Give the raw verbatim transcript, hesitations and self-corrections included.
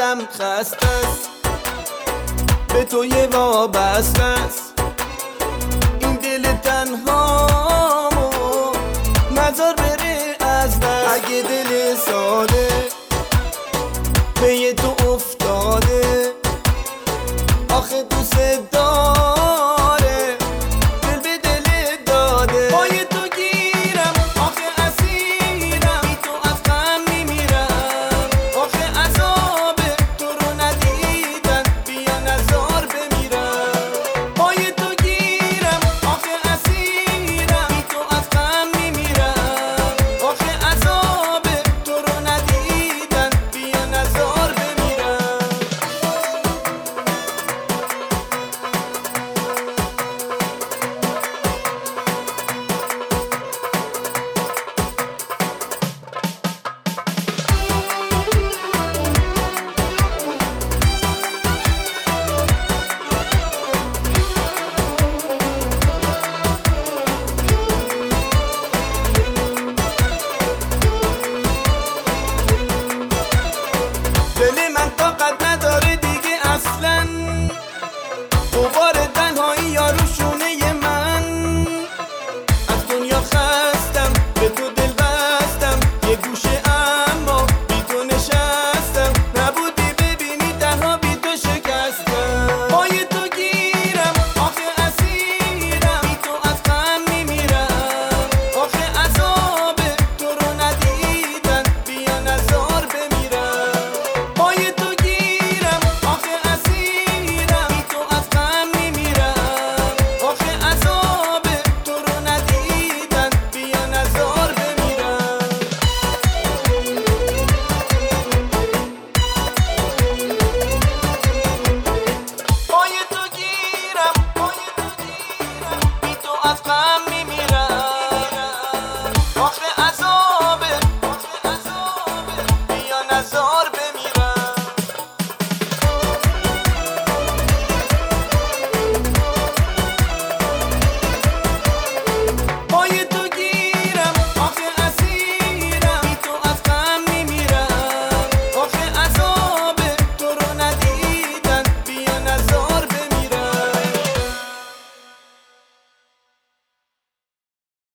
دلم خسته است، به تو یه وابسته است. این دل تنهامو نذار بره از دست. اگه دل ساده به تو افتاده، آخه دوست داره دل به دل داده. پای تو گیرم آخه اسیرم، بی تو از غم میمیرم. آخه عذاب تو رو ندیدن، بیا نزار بمیرم. پای تو گیرم آخه اسیرم، بی تو از غم میمیرم. آخه عذاب تو رو ندیدن، بیا نزار بمیرم. دل من طاقت نداره دیگه اصلا، غبار تنهایی یارو شونه من. از دنیا خستم به تو دل بستم، یه گوشه اما بی تو نشستم. نبودی ببینی تنها بی تو شکستم. پای تو گیرم آخه اسیرم، بی تو از غم میمیرم. آخه عذاب تو رو ندیدن، بیا نزار بمیرم. پای تو گیرم آخه اسیرم، بی تو از غم میمیرم. آخه عذاب تو رو ندیدن، بیا نزار بمیرم. پای تو گیرم، پای تو گیرم، بی تو از غم